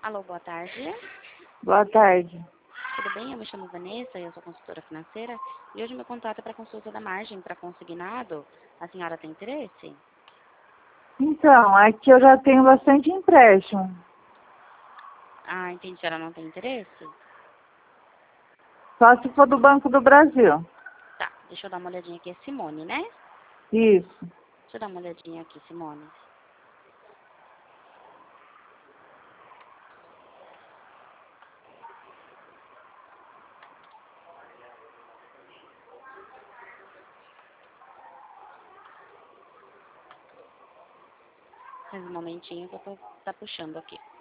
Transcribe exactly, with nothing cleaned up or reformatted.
Alô, boa tarde. Boa tarde. Tudo bem? Eu me chamo Vanessa e eu sou consultora financeira. E hoje meu contato é para consulta da margem para consignado. A senhora tem interesse? Então, aqui eu já tenho bastante empréstimo. Ah, entendi. A senhora não tem interesse? Só se for do Banco do Brasil. Tá, deixa eu dar uma olhadinha aqui. É Simone, né? Isso. Deixa eu dar uma olhadinha aqui, Simone. Mais um momentinho que eu tô tá puxando aqui.